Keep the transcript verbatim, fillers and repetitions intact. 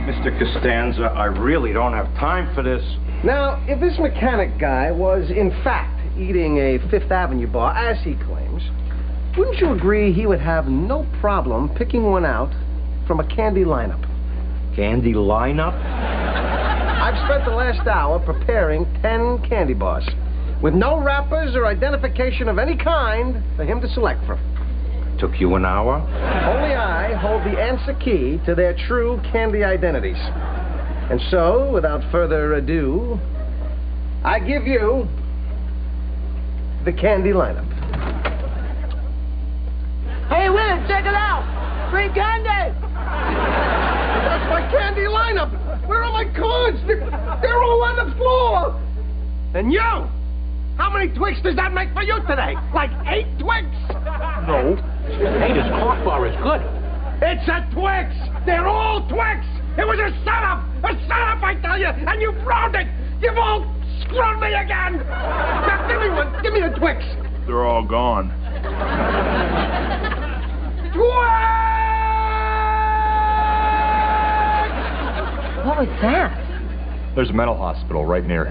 Mister Costanza, I really don't have time for this. Now, if this mechanic guy was, in fact, eating a Fifth Avenue bar, as he claims, wouldn't you agree he would have no problem picking one out from a candy lineup? Candy lineup? I've spent the last hour preparing ten candy bars, with no wrappers or identification of any kind for him to select from. Took you an hour? Only I hold the answer key to their true candy identities. And so, without further ado, I give you the candy lineup. Hey, Will, check it out! Free candy! That's my candy lineup! Where are my cards? They're, they're all on the floor! And you! How many Twix does that make for you today? Like eight Twix? No. Hey, this cough bar is good. It's a Twix! They're all Twix! It was a setup! A setup, I tell you! And you frowned it! You've all screwed me again! Now, give me one! Give me a Twix! They're all gone. Twix! What was that? There's a mental hospital right near here.